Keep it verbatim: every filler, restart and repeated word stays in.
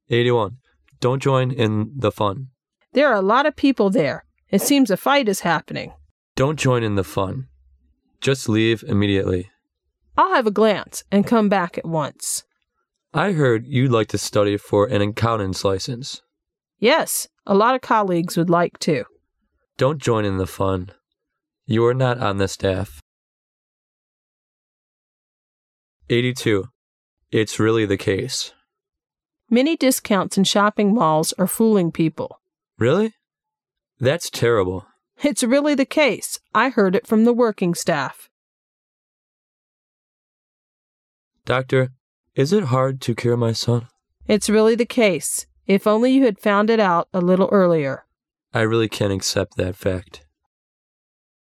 eighty-one. Don't join in the fun. There are a lot of people there. It seems a fight is happening. Don't join in the fun. Just leave immediately. I'll have a glance and come back at once. I heard you'd like to study for an accountant's license. Yes, a lot of colleagues would like to. Don't join in the fun. You are not on the staff. eighty-two. It's really the case. Many discounts in shopping malls are fooling people. Really? That's terrible. It's really the case. I heard it from the working staff. Doctor, is it hard to cure my son? It's really the case. If only you had found it out a little earlier. I really can't accept that fact.